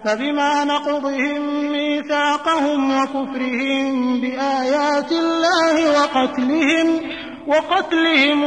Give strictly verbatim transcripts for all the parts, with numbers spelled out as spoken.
فبما نقضهم ميثاقهم وكفرهم بآيات الله وقتلهم وقتلهم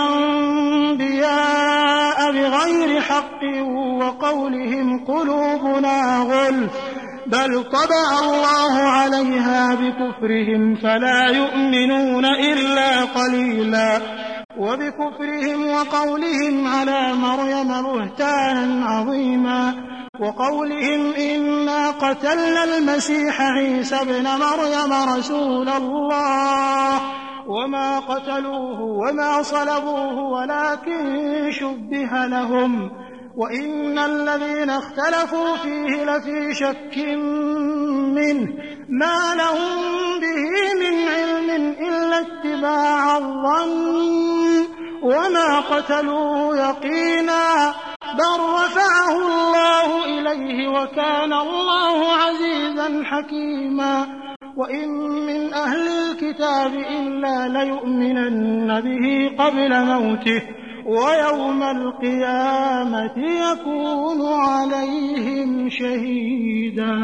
الأنبياء بغير حق وقولهم قلوبنا غلف بل طبع الله عليها بكفرهم فلا يؤمنون إلا قليلا وبكفرهم وقولهم على مريم بهتانا عظيما وقولهم إنا قتلنا المسيح عيسى ابن مريم رسول الله وما قتلوه وما صلبوه ولكن شبه لهم وإن الذين اختلفوا فيه لفي شك منه ما لهم به من علم إلا اتباع الظن وما قتلوه يقينا بل رفعه الله إليه وكان الله عزيزا حكيما وإن من أهل الكتاب إلا ليؤمنن به قبل موته ويوم القيامة يكون عليهم شهيدا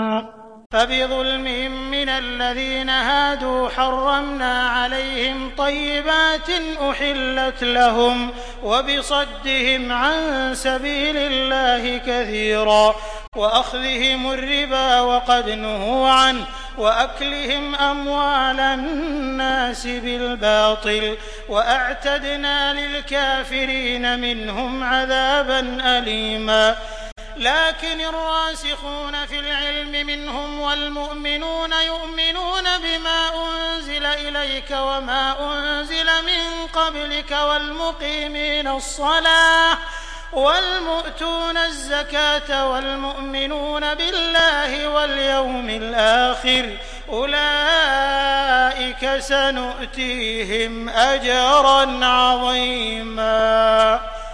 فبظلم من الذين هادوا حرمنا عليهم طيبات أحلت لهم وبصدهم عن سبيل الله كثيرا وأخذهم الربا وقد نهوا عنه وأكلهم أموال الناس بالباطل وأعتدنا للكافرين منهم عذابا أليما لكن الراسخون في العلم منهم والمؤمنون يؤمنون بما أنزل إليك وما أنزل من قبلك والمقيمين الصلاة والمؤتون الزكاة والمؤمنون بالله واليوم الآخر أولئك سنؤتيهم أجرا عظيما.